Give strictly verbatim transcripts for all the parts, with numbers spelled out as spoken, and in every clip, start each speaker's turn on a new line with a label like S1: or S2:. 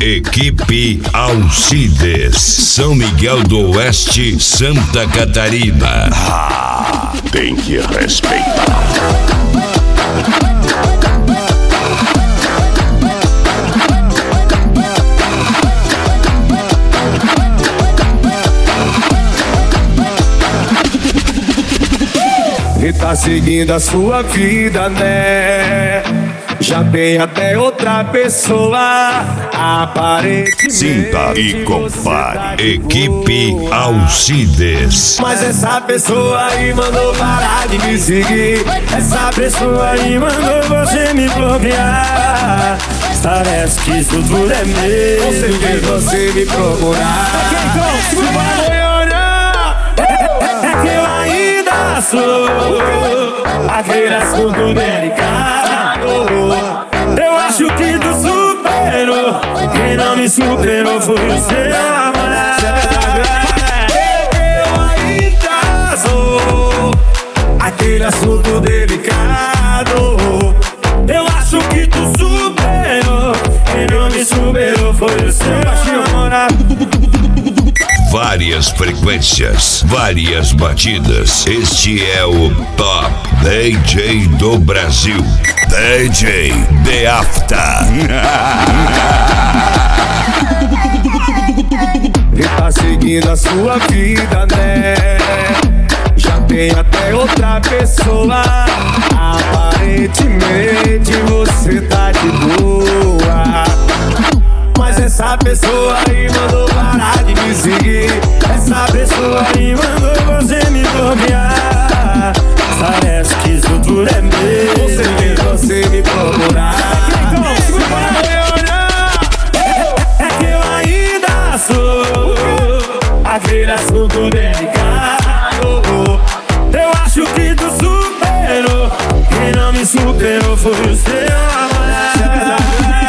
S1: Equipe Alcides, São Miguel do Oeste, Santa Catarina.
S2: Ah, tem que respeitar.
S3: E tá seguindo a sua vida, né? Já tem até outra pessoa, aparentemente.
S1: Sinta e compare. Equipe Alcides.
S3: Mas essa pessoa aí mandou parar de me seguir. Essa pessoa aí mandou você me bloquear. Parece que isso tudo é meu. Você fez você me procurar. É que eu ainda sou aquele assunto delicado. Eu acho que tu superou. Quem não me superou foi o seu namorado. Eu ainda sou aquele assunto delicado. Eu acho que tu superou. Quem não me superou foi o seu namorado.
S1: Várias frequências, várias batidas. Este é o Top D J do Brasil. D J The After.
S3: E tá seguindo a sua vida, né? Já tem até outra pessoa. Aparentemente você tá de boa. Mas essa pessoa aí mandou parar de me seguir. Essa pessoa aí mandou você me bloquear. Parece que isso tudo é meu. Você fez você me procurar. É que eu ainda sou aquele assunto delicado. Eu acho que tu superou. Quem não me superou foi o seu namorado.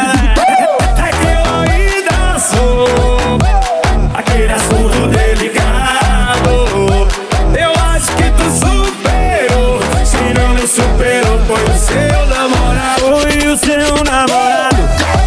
S3: Aquele assunto delicado. Eu acho que tu superou. Se não me superou, foi o seu namorado. Foi o seu namorado.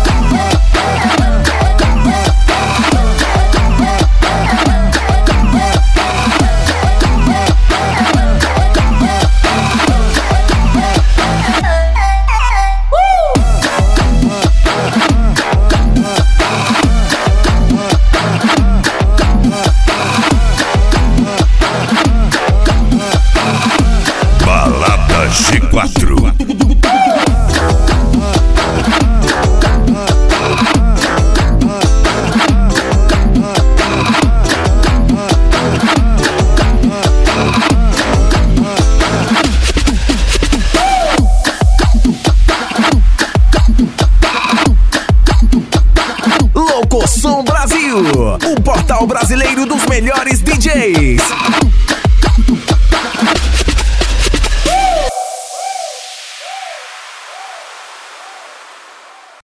S1: G quatro.
S4: Louco Som Brasil, o portal brasileiro dos melhores D Js.